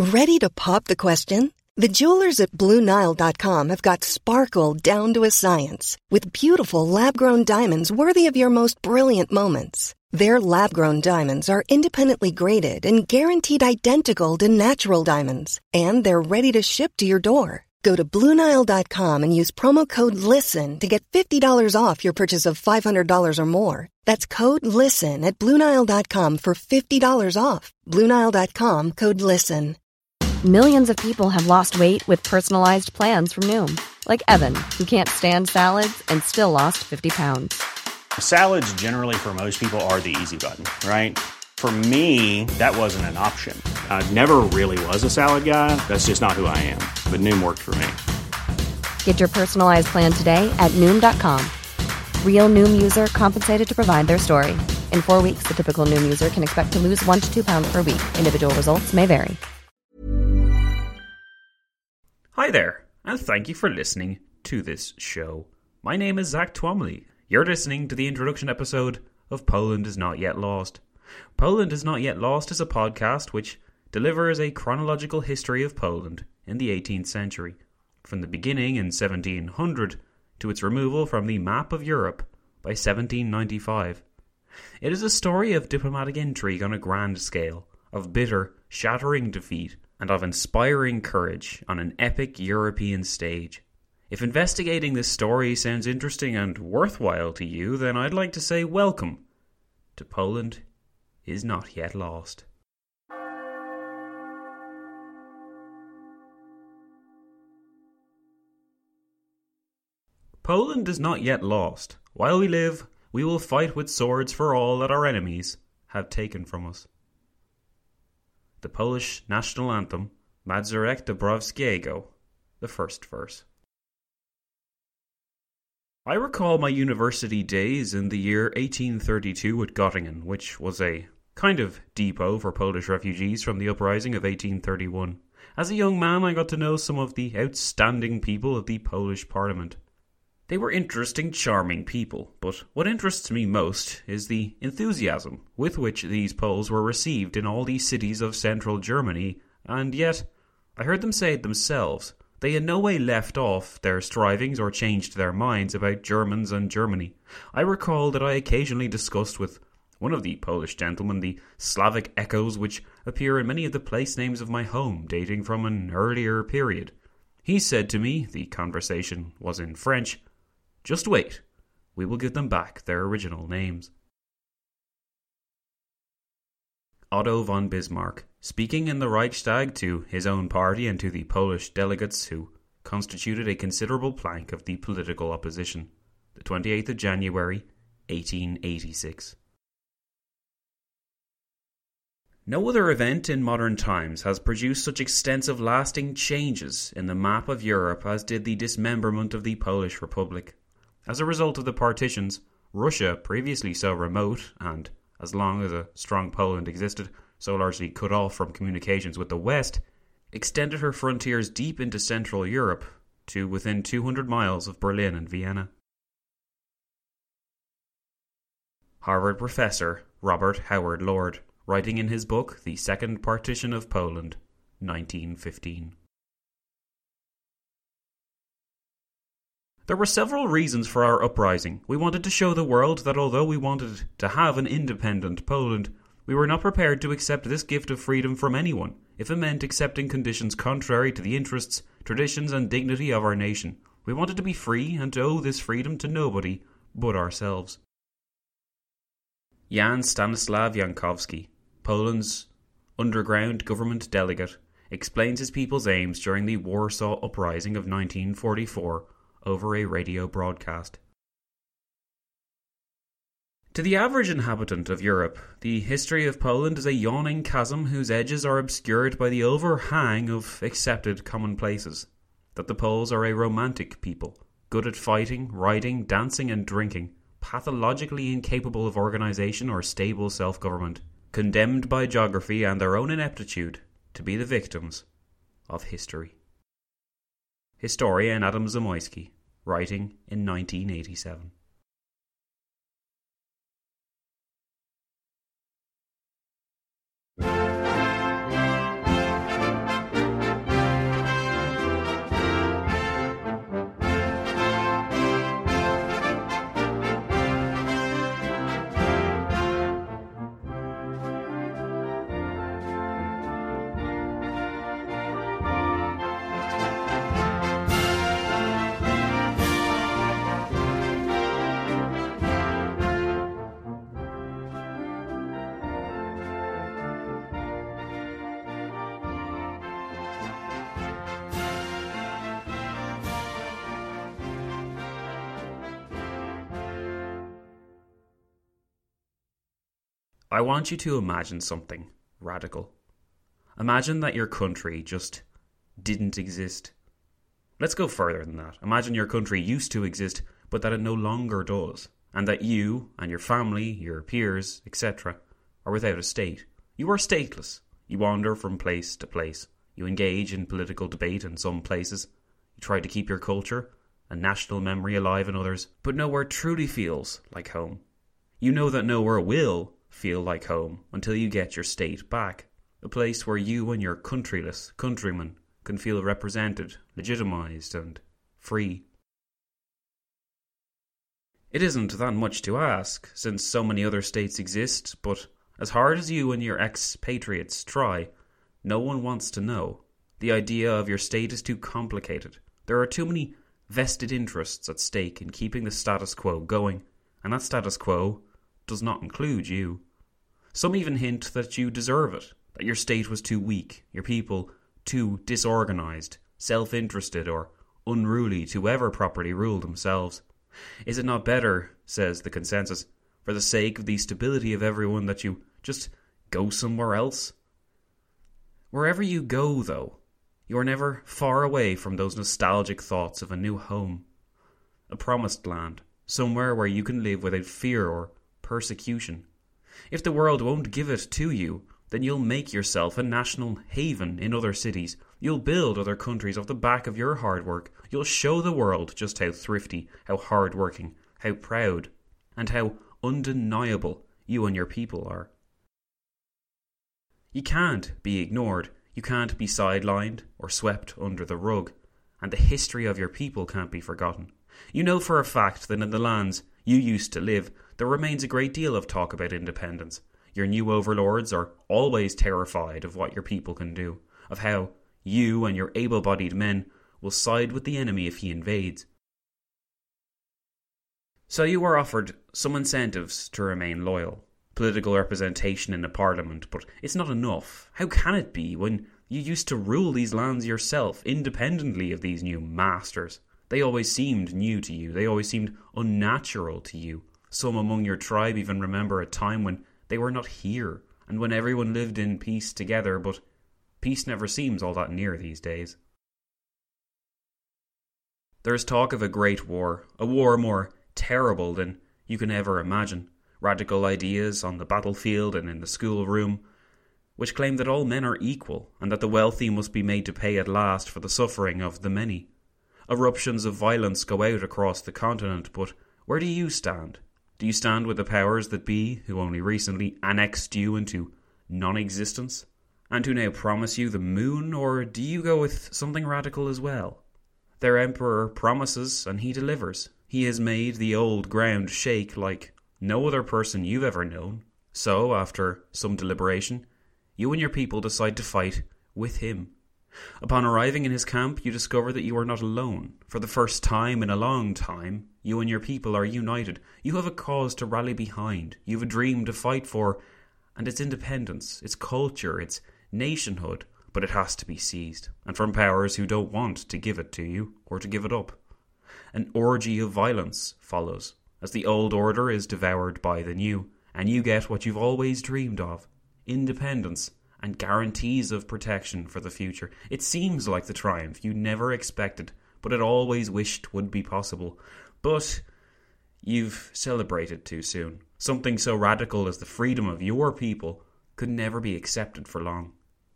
Ready to pop the question? The jewelers at BlueNile.com have got sparkle down to a science with beautiful lab-grown diamonds worthy of your most brilliant moments. Their lab-grown diamonds are independently graded and guaranteed identical to natural diamonds, and they're ready to ship to your door. Go to BlueNile.com and use promo code LISTEN to get $50 off your purchase of $500 or more. That's code LISTEN at BlueNile.com for $50 off. BlueNile.com, code LISTEN. Millions of people have lost weight with personalized plans from Noom. Like Evan, who can't stand salads and still lost 50 pounds. Salads generally for most people are the easy button, right? For me, that wasn't an option. I never really was a salad guy. That's just not who I am. But Noom worked for me. Get your personalized plan today at Noom.com. Real Noom user compensated to provide their story. In 4 weeks, the typical Noom user can expect to lose 1 to 2 pounds per week. Individual results may vary. Hi there, and thank you for listening to this show. My name is Zach Twomley. You're listening to the introduction episode of Poland is Not Yet Lost. Poland is Not Yet Lost is a podcast which delivers a chronological history of Poland in the 18th century, from the beginning in 1700 to its removal from the map of Europe by 1795. It is a story of diplomatic intrigue on a grand scale, of bitter, shattering defeat, and of inspiring courage on an epic European stage. If investigating this story sounds interesting and worthwhile to you, then I'd like to say welcome to Poland is Not Yet Lost. Poland is not yet lost. While we live, we will fight with swords for all that our enemies have taken from us. The Polish national anthem, Mazurek Dąbrowskiego, the first verse. I recall my university days in the year 1832 at Göttingen, which was a kind of depot for Polish refugees from the uprising of 1831. As a young man, I got to know some of the outstanding people of the Polish parliament. They were interesting, charming people, but what interests me most is the enthusiasm with which these Poles were received in all these cities of central Germany, and yet, I heard them say it themselves, they in no way left off their strivings or changed their minds about Germans and Germany. I recall that I occasionally discussed with one of the Polish gentlemen the Slavic echoes which appear in many of the place names of my home, dating from an earlier period. He said to me, the conversation was in French, "Just wait, we will give them back their original names." Otto von Bismarck, speaking in the Reichstag to his own party and to the Polish delegates who constituted a considerable plank of the political opposition, the 28th of January, 1886. No other event in modern times has produced such extensive lasting changes in the map of Europe as did the dismemberment of the Polish Republic. As a result of the partitions, Russia, previously so remote and, as long as a strong Poland existed, so largely cut off from communications with the West, extended her frontiers deep into Central Europe to within 200 miles of Berlin and Vienna. Harvard professor Robert Howard Lord, writing in his book The Second Partition of Poland, 1915. There were several reasons for our uprising. We wanted to show the world that although we wanted to have an independent Poland, we were not prepared to accept this gift of freedom from anyone, if it meant accepting conditions contrary to the interests, traditions and dignity of our nation. We wanted to be free and to owe this freedom to nobody but ourselves. Jan Stanislaw Jankowski, Poland's underground government delegate, explains his people's aims during the Warsaw Uprising of 1944 over a radio broadcast. To the average inhabitant of Europe, the history of Poland is a yawning chasm whose edges are obscured by the overhang of accepted commonplaces. That the Poles are a romantic people, good at fighting, riding, dancing and drinking, pathologically incapable of organisation or stable self-government, condemned by geography and their own ineptitude to be the victims of history. Historian Adam Zamoyski, writing in 1987. I want you to imagine something radical. Imagine that your country just didn't exist. Let's go further than that. Imagine your country used to exist, but that it no longer does, and that you and your family, your peers, etc., are without a state. You are stateless. You wander from place to place. You engage in political debate in some places. You try to keep your culture and national memory alive in others, but nowhere truly feels like home. You know that nowhere will feel like home until you get your state back. A place where you and your countryless countrymen can feel represented, legitimised and free. It isn't that much to ask, since so many other states exist, but as hard as you and your expatriates try, no one wants to know. The idea of your state is too complicated. There are too many vested interests at stake in keeping the status quo going, and that status quo does not include you. Some even hint that you deserve it, that your state was too weak, your people too disorganised, self-interested or unruly to ever properly rule themselves. Is it not better, says the consensus, for the sake of the stability of everyone, that you just go somewhere else? Wherever you go, though, you are never far away from those nostalgic thoughts of a new home, a promised land, somewhere where you can live without fear or persecution. If the world won't give it to you, then you'll make yourself a national haven in other cities. You'll build other countries off the back of your hard work. You'll show the world just how thrifty, how hard-working, how proud, and how undeniable you and your people are. You can't be ignored. You can't be sidelined or swept under the rug. And the history of your people can't be forgotten. You know for a fact that in the lands you used to live, there remains a great deal of talk about independence. Your new overlords are always terrified of what your people can do, of how you and your able-bodied men will side with the enemy if he invades. So you are offered some incentives to remain loyal. Political representation in a parliament, but it's not enough. How can it be when you used to rule these lands yourself, independently of these new masters? They always seemed new to you. They always seemed unnatural to you. Some among your tribe even remember a time when they were not here, and when everyone lived in peace together, but peace never seems all that near these days. There is talk of a great war, a war more terrible than you can ever imagine. Radical ideas on the battlefield and in the schoolroom, which claim that all men are equal, and that the wealthy must be made to pay at last for the suffering of the many. Eruptions of violence go out across the continent, but where do you stand? Do you stand with the powers that be, who only recently annexed you into non-existence, and who now promise you the moon, or do you go with something radical as well? Their emperor promises, and he delivers. He has made the old ground shake like no other person you've ever known. So, after some deliberation, you and your people decide to fight with him. Upon arriving in his camp, you discover that you are not alone. For the first time in a long time, you and your people are united. You have a cause to rally behind. You have a dream to fight for, and its independence, its culture, its nationhood. But it has to be seized, and from powers who don't want to give it to you, or to give it up. An orgy of violence follows, as the old order is devoured by the new, and you get what you've always dreamed of: independence and guarantees of protection for the future. It seems like the triumph you never expected, but had always wished would be possible. But you've celebrated too soon. Something so radical as the freedom of your people could never be accepted for long.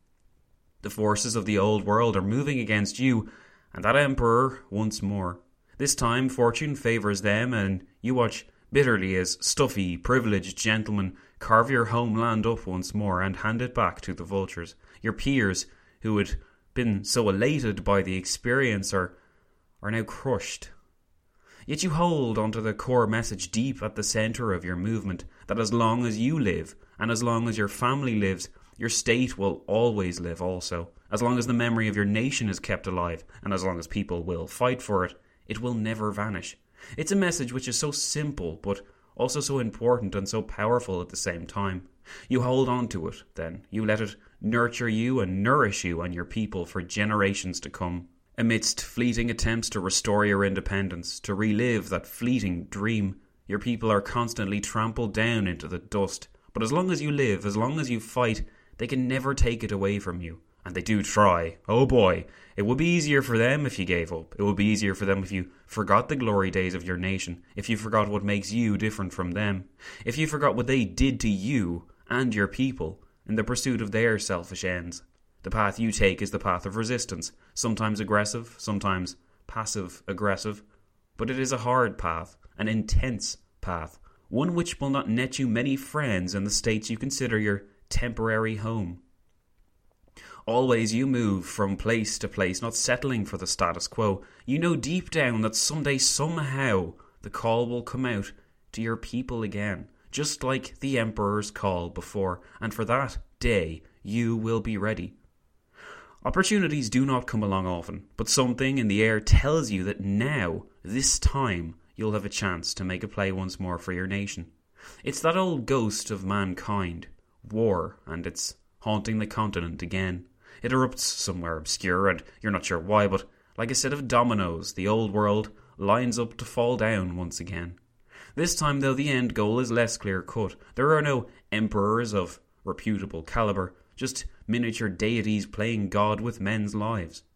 The forces of the old world are moving against you and that emperor once more. This time fortune favours them, and you watch bitterly as stuffy, privileged gentlemen carve your homeland up once more and hand it back to the vultures. Your peers, who had been so elated by the experience, are now crushed. Yet you hold onto the core message deep at the centre of your movement, that as long as you live, and as long as your family lives, your state will always live also. As long as the memory of your nation is kept alive, and as long as people will fight for it, it will never vanish. It's a message which is so simple, but also so important and so powerful at the same time. You hold on to it, then. You let it nurture you and nourish you and your people for generations to come. Amidst fleeting attempts to restore your independence, to relive that fleeting dream, your people are constantly trampled down into the dust But as long as you live, as long as you fight, they can never take it away from you. And they do try. Oh boy, it would be easier for them if you gave up. It would be easier for them if you forgot the glory days of your nation, if you forgot what makes you different from them, if you forgot what they did to you and your people in the pursuit of their selfish ends. The path you take is the path of resistance, sometimes aggressive, sometimes passive-aggressive, but it is a hard path, an intense path, one which will not net you many friends in the states you consider your temporary home. Always you move from place to place, not settling for the status quo. You know deep down that someday, somehow, the call will come out to your people again, just like the Emperor's call before, and for that day you will be ready. Opportunities do not come along often, but something in the air tells you that now, this time, you'll have a chance to make a play once more for your nation. It's that old ghost of mankind, war, and it's haunting the continent again. It erupts somewhere obscure, and you're not sure why, but like a set of dominoes, the old world lines up to fall down once again. This time, though, the end goal is less clear-cut. There are no emperors of reputable caliber, just miniature deities playing God with men's lives.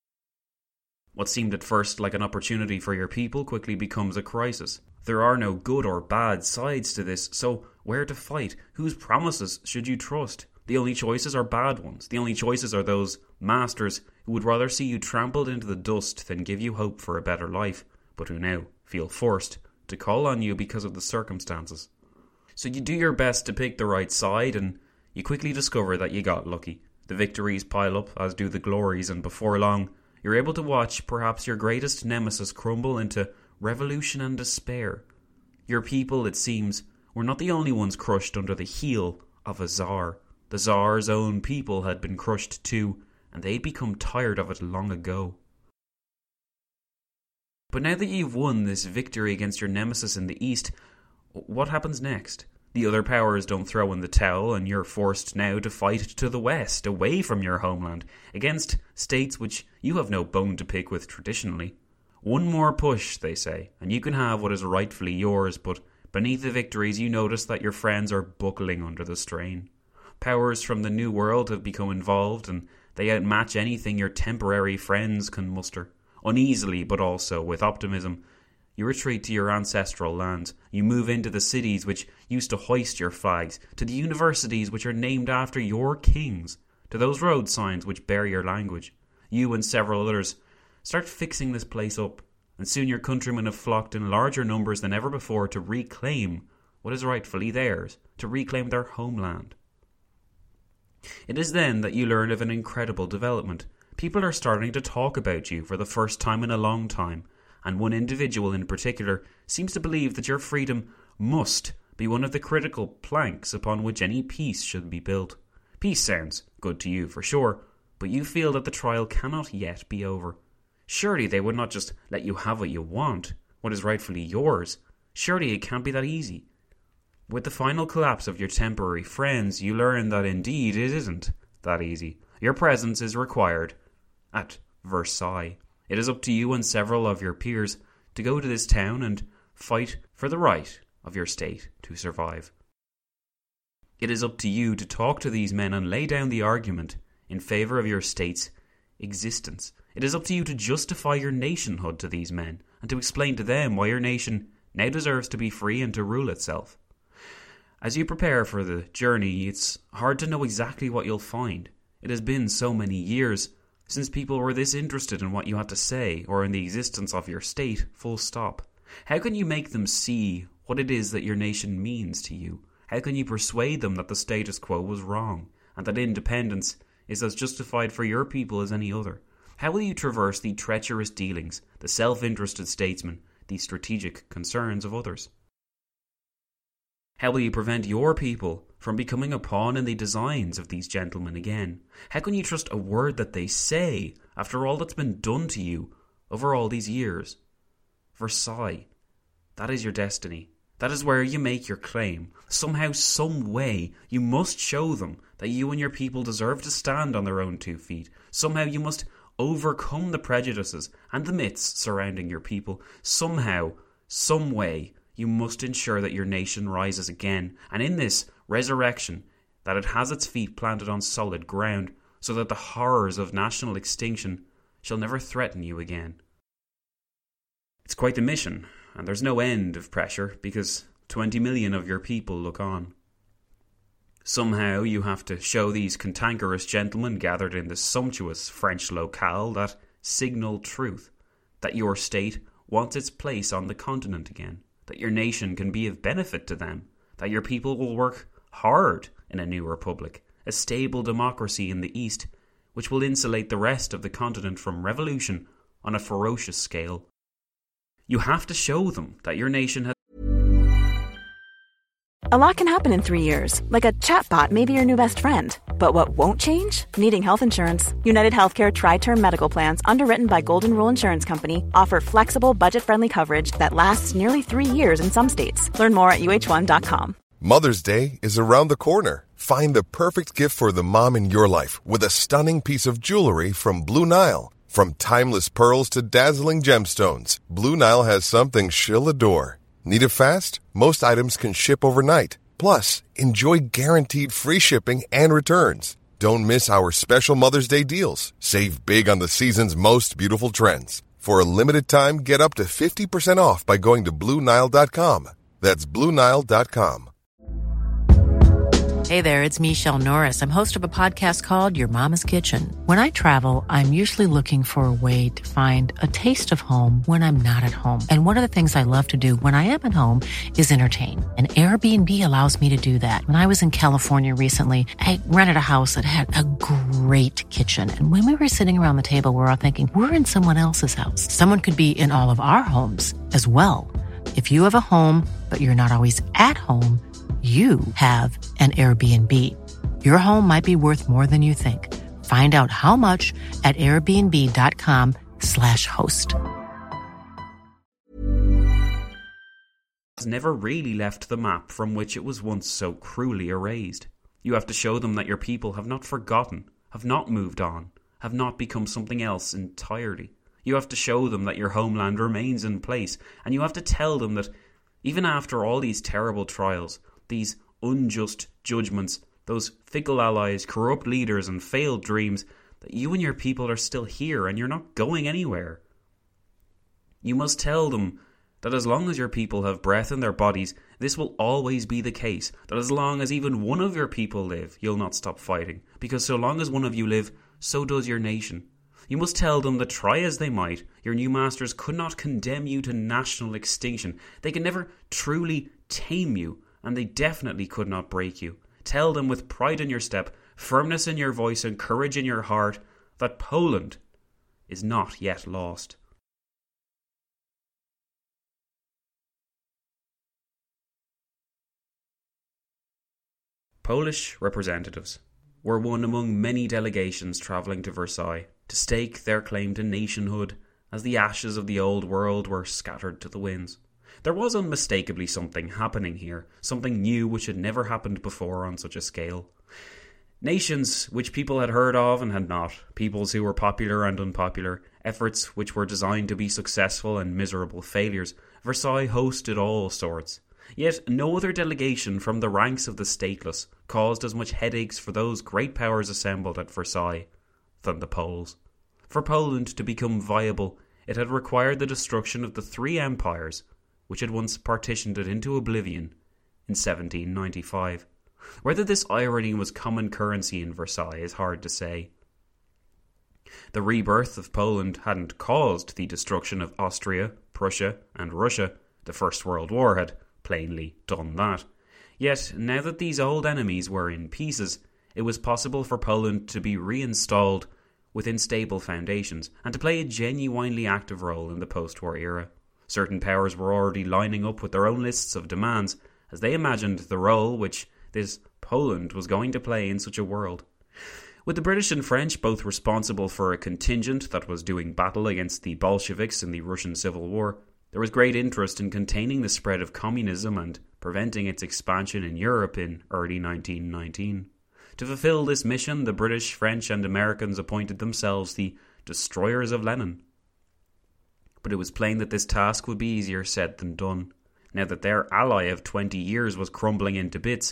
What seemed at first like an opportunity for your people quickly becomes a crisis. There are no good or bad sides to this, so where to fight? Whose promises should you trust? The only choices are bad ones. The only choices are those masters who would rather see you trampled into the dust than give you hope for a better life, but who now feel forced to call on you because of the circumstances. So you do your best to pick the right side, and you quickly discover that you got lucky. The victories pile up, as do the glories, and before long, you're able to watch perhaps your greatest nemesis crumble into revolution and despair. Your people, it seems, were not the only ones crushed under the heel of a Tsar. The Tsar's own people had been crushed too, and they'd become tired of it long ago. But now that you've won this victory against your nemesis in the east, what happens next? The other powers don't throw in the towel, and you're forced now to fight to the west, away from your homeland, against states which you have no bone to pick with traditionally. One more push, they say, and you can have what is rightfully yours, but beneath the victories you notice that your friends are buckling under the strain. Powers from the New World have become involved, and they outmatch anything your temporary friends can muster. Uneasily, but also with optimism, you retreat to your ancestral lands. You move into the cities which used to hoist your flags, to the universities which are named after your kings, to those road signs which bear your language. You and several others start fixing this place up, and soon your countrymen have flocked in larger numbers than ever before to reclaim what is rightfully theirs, to reclaim their homeland. It is then that you learn of an incredible development. People are starting to talk about you for the first time in a long time, and one individual in particular seems to believe that your freedom must be one of the critical planks upon which any peace should be built. Peace sounds good to you for sure, but you feel that the trial cannot yet be over. Surely they would not just let you have what you want, what is rightfully yours. Surely it can't be that easy. With the final collapse of your temporary friends, you learn that indeed it isn't that easy. Your presence is required at Versailles. It is up to you and several of your peers to go to this town and fight for the right of your state to survive. It is up to you to talk to these men and lay down the argument in favour of your state's existence. It is up to you to justify your nationhood to these men and to explain to them why your nation now deserves to be free and to rule itself. As you prepare for the journey, it's hard to know exactly what you'll find. It has been so many years since people were this interested in what you had to say or in the existence of your state, full stop. How can you make them see what it is that your nation means to you? How can you persuade them that the status quo was wrong and that independence is as justified for your people as any other? How will you traverse the treacherous dealings, the self-interested statesmen, the strategic concerns of others? How will you prevent your people from becoming a pawn in the designs of these gentlemen again? How can you trust a word that they say after all that's been done to you over all these years? Versailles, that is your destiny. That is where you make your claim. Somehow, some way, you must show them that you and your people deserve to stand on their own 2 feet. Somehow you must overcome the prejudices and the myths surrounding your people. Somehow, some way, you must ensure that your nation rises again. And in this resurrection, that it has its feet planted on solid ground, so that the horrors of national extinction shall never threaten you again. It's quite the mission, and there's no end of pressure, because 20 million of your people look on. Somehow you have to show these cantankerous gentlemen gathered in the sumptuous French locale that signal truth, that your state wants its place on the continent again, that your nation can be of benefit to them, that your people will work hard in a new republic, a stable democracy in the East, which will insulate the rest of the continent from revolution on a ferocious scale. You have to show them that your nation has... A lot can happen in 3 years, like a chatbot may be your new best friend. But what won't change? Needing health insurance. United Healthcare Tri-Term Medical Plans, underwritten by Golden Rule Insurance Company, offer flexible, budget-friendly coverage that lasts nearly 3 years in some states. Learn more at uh1.com. Mother's Day is around the corner. Find the perfect gift for the mom in your life with a stunning piece of jewelry from Blue Nile. From timeless pearls to dazzling gemstones, Blue Nile has something she'll adore. Need it fast? Most items can ship overnight. Plus, enjoy guaranteed free shipping and returns. Don't miss our special Mother's Day deals. Save big on the season's most beautiful trends. For a limited time, get up to 50% off by going to BlueNile.com. That's BlueNile.com. Hey there, it's Michelle Norris. I'm host of a podcast called Your Mama's Kitchen. When I travel, I'm usually looking for a way to find a taste of home when I'm not at home. And one of the things I love to do when I am at home is entertain. And Airbnb allows me to do that. When I was in California recently, I rented a house that had a great kitchen. And when we were sitting around the table, we were all thinking, we're in someone else's house. Someone could be in all of our homes as well. If you have a home, but you're not always at home, you have an Airbnb. Your home might be worth more than you think. Find out how much at airbnb.com/host. Has never really left the map from which it was once so cruelly erased. You have to show them that your people have not forgotten, have not moved on, have not become something else entirely. You have to show them that your homeland remains in place, and you have to tell them that even after all these terrible trials, these unjust judgments, those fickle allies, corrupt leaders and failed dreams, that you and your people are still here and you're not going anywhere. You must tell them that as long as your people have breath in their bodies, this will always be the case. That as long as even one of your people live, you'll not stop fighting. Because so long as one of you live, so does your nation. You must tell them that try as they might, your new masters could not condemn you to national extinction. They can never truly tame you, and they definitely could not break you. Tell them with pride in your step, firmness in your voice and courage in your heart that Poland is not yet lost. Polish representatives were one among many delegations travelling to Versailles to stake their claim to nationhood as the ashes of the old world were scattered to the winds. There was unmistakably something happening here, something new which had never happened before on such a scale. Nations which people had heard of and had not, peoples who were popular and unpopular, efforts which were designed to be successful and miserable failures, Versailles hosted all sorts. Yet no other delegation from the ranks of the stateless caused as much headaches for those great powers assembled at Versailles than the Poles. For Poland to become viable, it had required the destruction of the three empires which had once partitioned it into oblivion in 1795. Whether this irony was common currency in Versailles is hard to say. The rebirth of Poland hadn't caused the destruction of Austria, Prussia, and Russia. The First World War had plainly done that. Yet, now that these old enemies were in pieces, it was possible for Poland to be reinstalled within stable foundations and to play a genuinely active role in the post-war era. Certain powers were already lining up with their own lists of demands as they imagined the role which this Poland was going to play in such a world. With the British and French both responsible for a contingent that was doing battle against the Bolsheviks in the Russian Civil War, there was great interest in containing the spread of communism and preventing its expansion in Europe in early 1919. To fulfill this mission, the British, French and Americans appointed themselves the destroyers of Lenin. But it was plain that this task would be easier said than done. Now that their ally of 20 years was crumbling into bits,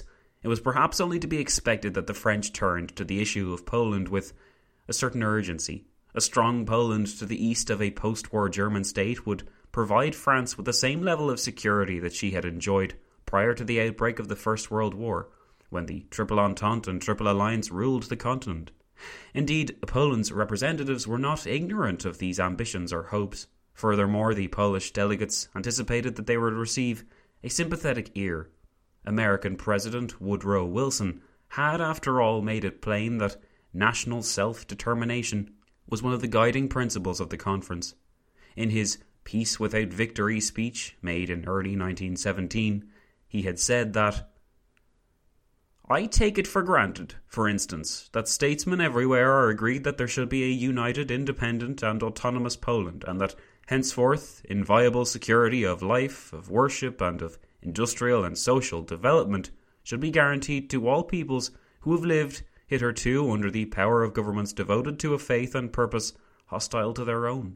It was perhaps only to be expected that the French turned to the issue of Poland with a certain urgency. A strong Poland to the east of a post-war German state would provide France with the same level of security that she had enjoyed prior to the outbreak of the First World War, when the Triple Entente and Triple Alliance ruled the continent. Indeed, Poland's representatives were not ignorant of these ambitions or hopes. Furthermore, the Polish delegates anticipated that they would receive a sympathetic ear. American President Woodrow Wilson had, after all, made it plain that national self-determination was one of the guiding principles of the conference. In his Peace Without Victory speech, made in early 1917, he had said that, "I take it for granted, for instance, that statesmen everywhere are agreed that there shall be a united, independent, and autonomous Poland, and that henceforth inviolable security of life, of worship, and of industrial and social development shall be guaranteed to all peoples who have lived hitherto under the power of governments devoted to a faith and purpose hostile to their own."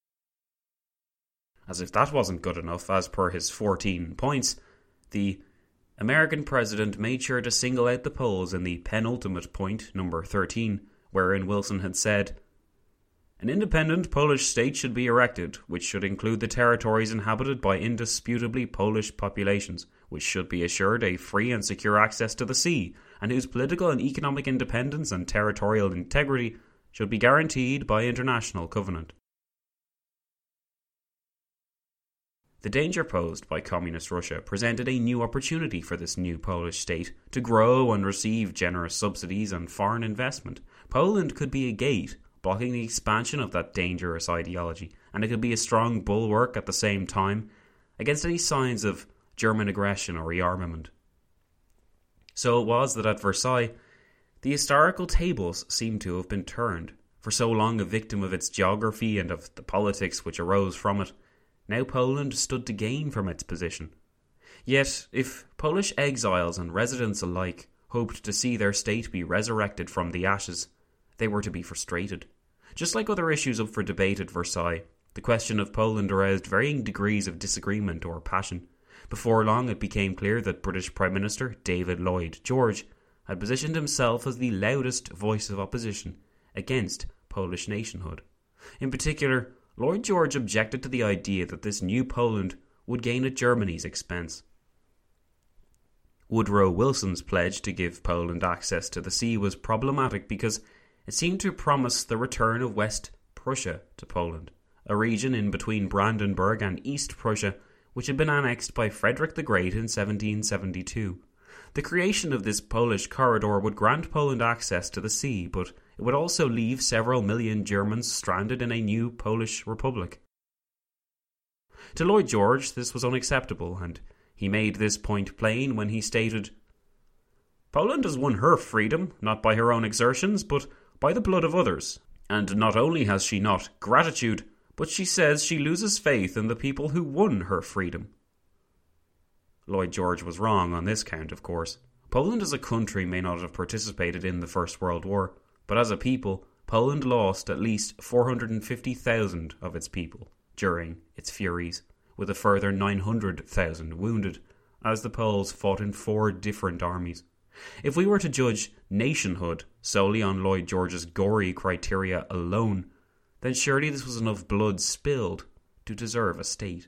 As if that wasn't good enough, as per his 14 points, the American president made sure to single out the Poles in the penultimate point, number 13, wherein Wilson had said, "An independent Polish state should be erected, which should include the territories inhabited by indisputably Polish populations, which should be assured a free and secure access to the sea, and whose political and economic independence and territorial integrity should be guaranteed by international covenant." The danger posed by Communist Russia presented a new opportunity for this new Polish state to grow and receive generous subsidies and foreign investment. Poland could be a gate, blocking the expansion of that dangerous ideology, and it could be a strong bulwark at the same time against any signs of German aggression or rearmament. So it was that at Versailles, the historical tables seemed to have been turned. For so long a victim of its geography and of the politics which arose from it, now Poland stood to gain from its position. Yet, if Polish exiles and residents alike hoped to see their state be resurrected from the ashes, they were to be frustrated. Just like other issues up for debate at Versailles, the question of Poland aroused varying degrees of disagreement or passion. Before long, it became clear that British Prime Minister David Lloyd George had positioned himself as the loudest voice of opposition against Polish nationhood. In particular, Lloyd George objected to the idea that this new Poland would gain at Germany's expense. Woodrow Wilson's pledge to give Poland access to the sea was problematic because it seemed to promise the return of West Prussia to Poland, a region in between Brandenburg and East Prussia which had been annexed by Frederick the Great in 1772. The creation of this Polish corridor would grant Poland access to the sea, but it would also leave several million Germans stranded in a new Polish republic. To Lloyd George, this was unacceptable, and he made this point plain when he stated, "Poland has won her freedom, not by her own exertions, but by the blood of others. And not only has she not gratitude, but she says she loses faith in the people who won her freedom." Lloyd George was wrong on this count, of course. Poland as a country may not have participated in the First World War, but as a people, Poland lost at least 450,000 of its people during its furies, with a further 900,000 wounded, as the Poles fought in 4 different armies. If we were to judge nationhood solely on Lloyd George's gory criteria alone, then surely this was enough blood spilled to deserve a state.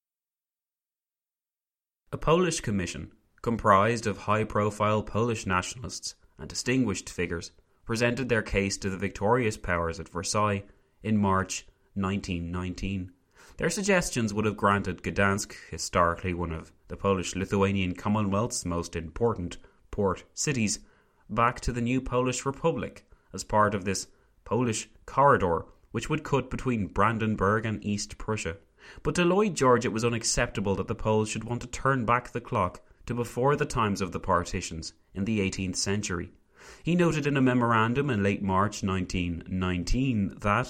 A Polish commission, comprised of high-profile Polish nationalists and distinguished figures, presented their case to the victorious powers at Versailles in March 1919. Their suggestions would have granted Gdansk, historically one of the Polish-Lithuanian Commonwealth's most important port cities, back to the new Polish Republic as part of this Polish corridor which would cut between Brandenburg and East Prussia. But to Lloyd George it was unacceptable that the Poles should want to turn back the clock to before the times of the partitions in the 18th century. He noted in a memorandum in late March 1919 that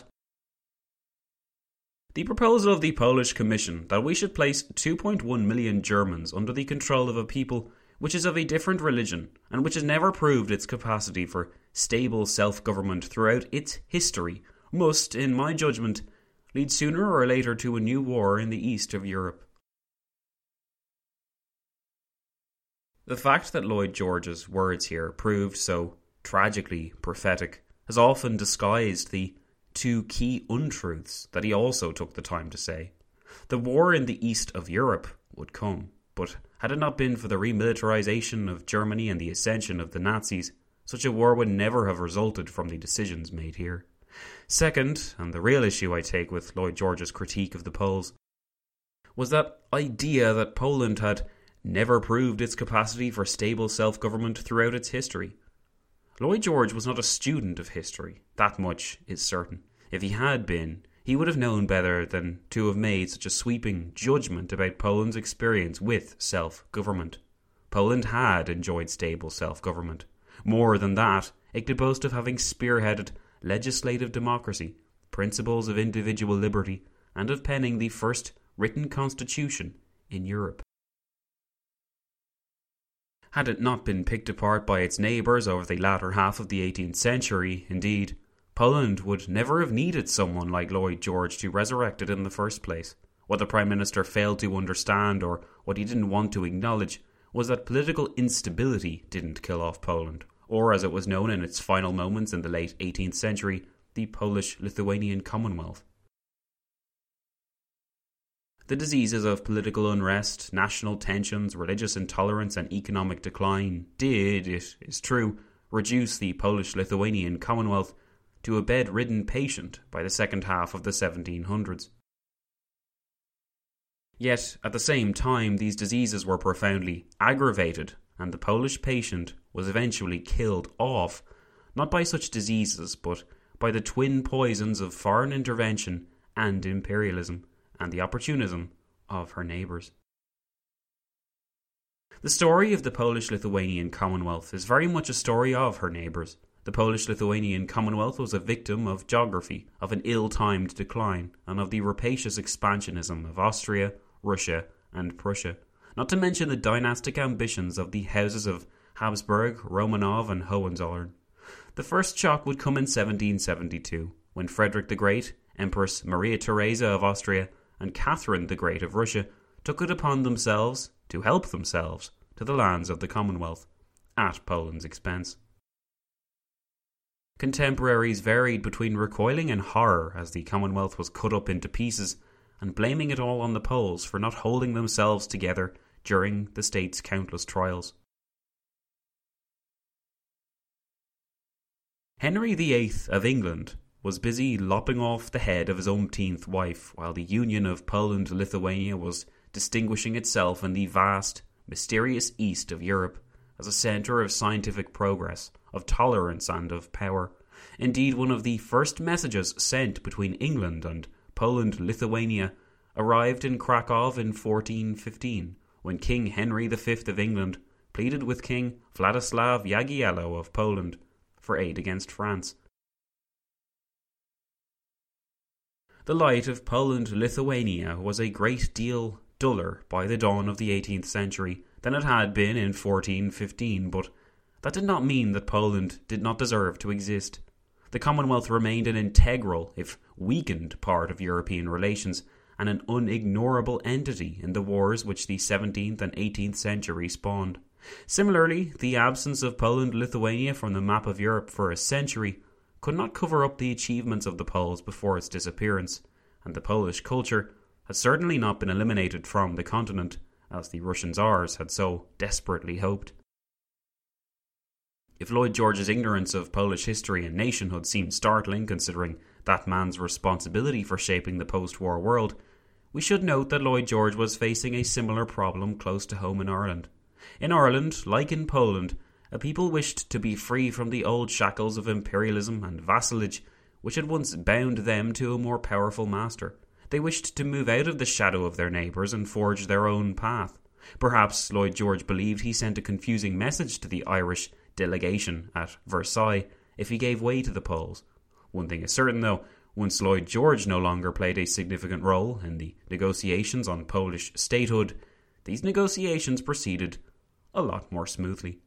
the proposal of the Polish Commission that we should place 2.1 million Germans under the control of a people which is of a different religion and which has never proved its capacity for stable self-government throughout its history must, in my judgment, lead sooner or later to a new war in the east of Europe. The fact that Lloyd George's words here proved so tragically prophetic has often disguised the two key untruths that he also took the time to say. The war in the east of Europe would come, but had it not been for the remilitarization of Germany and the ascension of the Nazis, such a war would never have resulted from the decisions made here. Second, and the real issue I take with Lloyd George's critique of the Poles, was that idea that Poland had never proved its capacity for stable self-government throughout its history. Lloyd George was not a student of history, that much is certain. If he had been, he would have known better than to have made such a sweeping judgment about Poland's experience with self-government. Poland had enjoyed stable self-government. More than that, it could boast of having spearheaded legislative democracy, principles of individual liberty, and of penning the first written constitution in Europe. Had it not been picked apart by its neighbours over the latter half of the 18th century, indeed, Poland would never have needed someone like Lloyd George to resurrect it in the first place. What the Prime Minister failed to understand, or what he didn't want to acknowledge, was that political instability didn't kill off Poland, or as it was known in its final moments in the late 18th century, the Polish-Lithuanian Commonwealth. The diseases of political unrest, national tensions, religious intolerance and economic decline did, it is true, reduce the Polish-Lithuanian Commonwealth to a bed-ridden patient by the second half of the 1700s. Yet, at the same time, these diseases were profoundly aggravated, and the Polish patient was eventually killed off, not by such diseases, but by the twin poisons of foreign intervention and imperialism, and the opportunism of her neighbours. The story of the Polish-Lithuanian Commonwealth is very much a story of her neighbours. The Polish-Lithuanian Commonwealth was a victim of geography, of an ill-timed decline, and of the rapacious expansionism of Austria, Russia, and Prussia, not to mention the dynastic ambitions of the houses of Habsburg, Romanov, and Hohenzollern. The first shock would come in 1772, when Frederick the Great, Empress Maria Theresa of Austria, and Catherine the Great of Russia took it upon themselves to help themselves to the lands of the Commonwealth, at Poland's expense. Contemporaries varied between recoiling in horror as the Commonwealth was cut up into pieces, and blaming it all on the Poles for not holding themselves together during the state's countless trials. Henry VIII of England was busy lopping off the head of his umpteenth wife, while the Union of Poland-Lithuania was distinguishing itself in the vast, mysterious east of Europe as a centre of scientific progress, of tolerance and of power. Indeed, one of the first messages sent between England and Poland-Lithuania arrived in Krakow in 1415, when King Henry V of England pleaded with King Władysław Jagiello of Poland for aid against France. The light of Poland-Lithuania was a great deal duller by the dawn of the 18th century than it had been in 1415, but that did not mean that Poland did not deserve to exist. The Commonwealth remained an integral, if weakened, part of European relations, and an unignorable entity in the wars which the 17th and 18th century spawned. Similarly, the absence of Poland-Lithuania from the map of Europe for a century could not cover up the achievements of the Poles before its disappearance, and the Polish culture had certainly not been eliminated from the continent, as the Russian Tsars had so desperately hoped. If Lloyd George's ignorance of Polish history and nationhood seemed startling, considering that man's responsibility for shaping the post-war world, we should note that Lloyd George was facing a similar problem close to home in Ireland. In Ireland, like in Poland, a people wished to be free from the old shackles of imperialism and vassalage which had once bound them to a more powerful master. They wished to move out of the shadow of their neighbours and forge their own path. Perhaps Lloyd George believed he sent a confusing message to the Irish delegation at Versailles if he gave way to the Poles. One thing is certain, though, once Lloyd George no longer played a significant role in the negotiations on Polish statehood, these negotiations proceeded a lot more smoothly.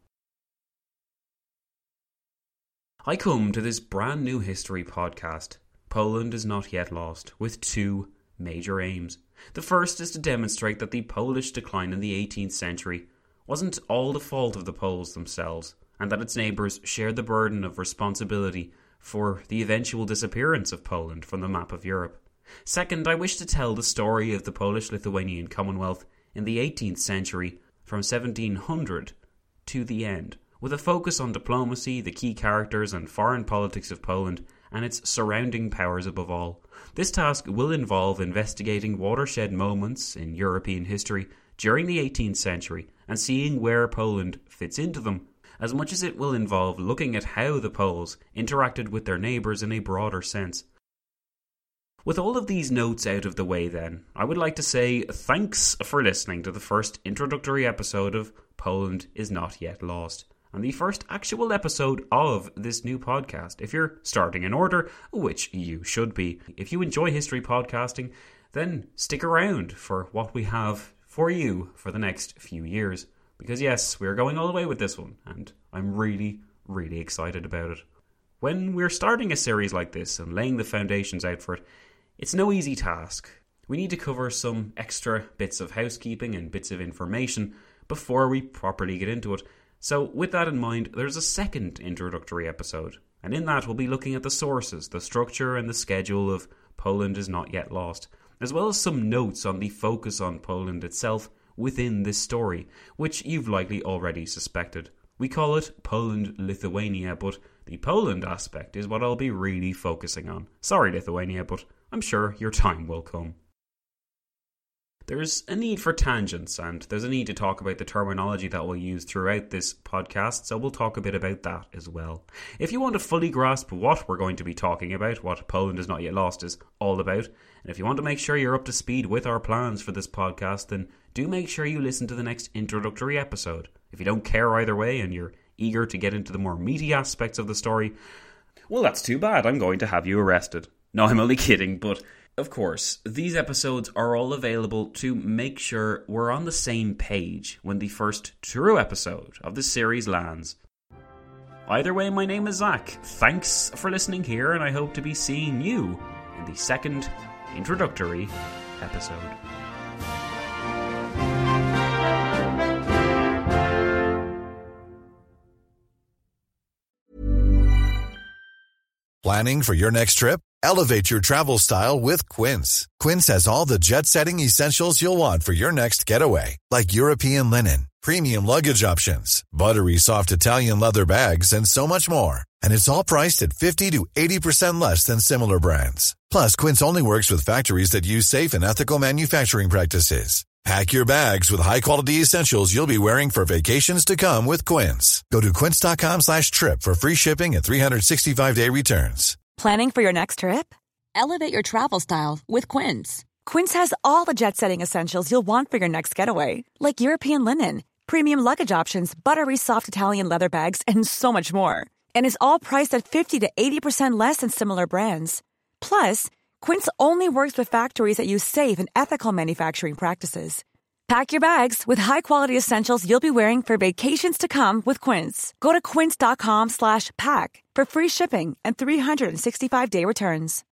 I come to this brand new history podcast, Poland is Not Yet Lost, with two major aims. The first is to demonstrate that the Polish decline in the 18th century wasn't all the fault of the Poles themselves, and that its neighbours shared the burden of responsibility for the eventual disappearance of Poland from the map of Europe. Second, I wish to tell the story of the Polish-Lithuanian Commonwealth in the 18th century from 1700 to the end, with a focus on diplomacy, the key characters and foreign politics of Poland, and its surrounding powers above all. This task will involve investigating watershed moments in European history during the 18th century and seeing where Poland fits into them, as much as it will involve looking at how the Poles interacted with their neighbours in a broader sense. With all of these notes out of the way then, I would like to say thanks for listening to the first introductory episode of Poland is Not Yet Lost, and the first actual episode of this new podcast. If you're starting in order, which you should be, if you enjoy history podcasting, then stick around for what we have for you for the next few years. Because yes, we're going all the way with this one, and I'm really, really excited about it. When we're starting a series like this and laying the foundations out for it, it's no easy task. We need to cover some extra bits of housekeeping and bits of information before we properly get into it. So with that in mind, there's a second introductory episode, and in that we'll be looking at the sources, the structure and the schedule of Poland is Not Yet Lost, as well as some notes on the focus on Poland itself within this story, which you've likely already suspected. We call it Poland-Lithuania, but the Poland aspect is what I'll be really focusing on. Sorry, Lithuania, but I'm sure your time will come. There's a need for tangents, and there's a need to talk about the terminology that we'll use throughout this podcast, so we'll talk a bit about that as well. If you want to fully grasp what we're going to be talking about, what Poland is Not Yet Lost is all about, and if you want to make sure you're up to speed with our plans for this podcast, then do make sure you listen to the next introductory episode. If you don't care either way and you're eager to get into the more meaty aspects of the story, well, that's too bad. I'm going to have you arrested. No, I'm only kidding, but of course, these episodes are all available to make sure we're on the same page when the first true episode of the series lands. Either way, my name is Zach. Thanks for listening here, and I hope to be seeing you in the second introductory episode. Planning for your next trip? Elevate your travel style with Quince. Quince has all the jet-setting essentials you'll want for your next getaway, like European linen, premium luggage options, buttery soft Italian leather bags, and so much more. And it's all priced at 50 to 80% less than similar brands. Plus, Quince only works with factories that use safe and ethical manufacturing practices. Pack your bags with high-quality essentials you'll be wearing for vacations to come with Quince. Go to quince.com/trip for free shipping and 365-day returns. Planning for your next trip? Elevate your travel style with Quince. Quince has all the jet-setting essentials you'll want for your next getaway, like European linen, premium luggage options, buttery soft Italian leather bags, and so much more. And is all priced at 50 to 80% less than similar brands. Plus, Quince only works with factories that use safe and ethical manufacturing practices. Pack your bags with high-quality essentials you'll be wearing for vacations to come with Quince. Go to quince.com/pack for free shipping and 365-day returns.